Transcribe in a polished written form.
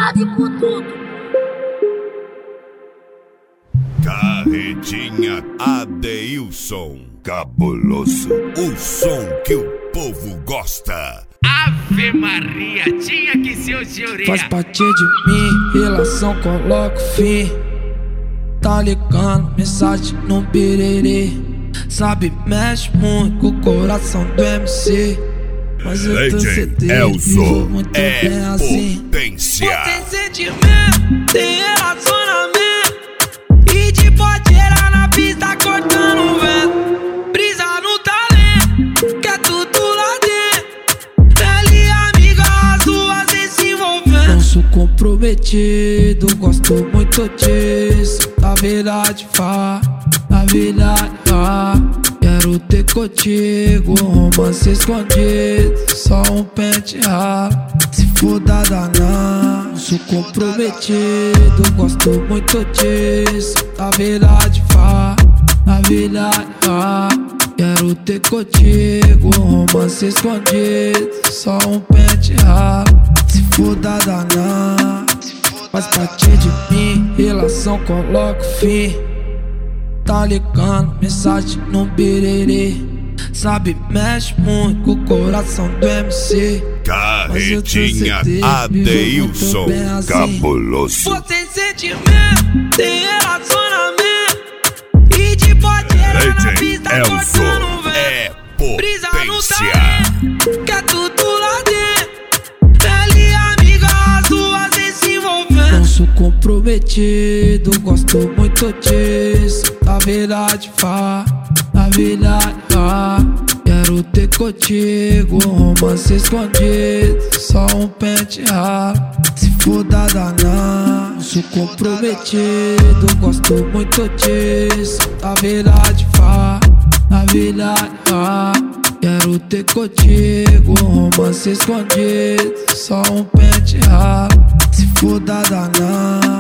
vontade por tudo. Carretinha Adeilson, cabuloso, o som que o povo gosta. Ave Maria, tinha que ser o senhoria. Faz parte de mim, relação coloco fim. Tá ligando, mensagem no birerê. Sabe, mexe muito com o coração do MC. Mas eu tô certeza que vou muito bem assim. Potência. Tem sentimento, tem relacionamento. E de podeira na pista cortando o vento. Brisa no talento, que é tudo lá dentro. Ele e amiga, as duas se envolvendo. Não sou comprometido, gosto muito disso. Na verdade, na verdade, quero ter contigo um romance escondido, só um pente ralo. Se for dada não sou comprometido, gosto muito disso. Na verdade, na verdade, quero ter contigo um romance escondido, só um pente ralo. Se for dada não faz parte de mim, relação coloco fim. Tá ligando, mensagem no birerê. Sabe, mexe muito com o coração do MC. Carretinha Adeilson, assim. cabuloso. Pô, tem sentimento, tem relacionamento. E de podeira na pista cortando o vento. É Brisa no potência. talento, que é tudo lá dentro. Ele e amiga, as duas se envolvendo. Não sou comprometido, gosto muito disso. Na verdade, na verdade, quero ter contigo um romance escondido, só um pente ralo. Se for dada não sou comprometido, gosto muito disso. Na verdade, na verdade, quero ter contigo um romance escondido, só um pente ralo. Se for dada não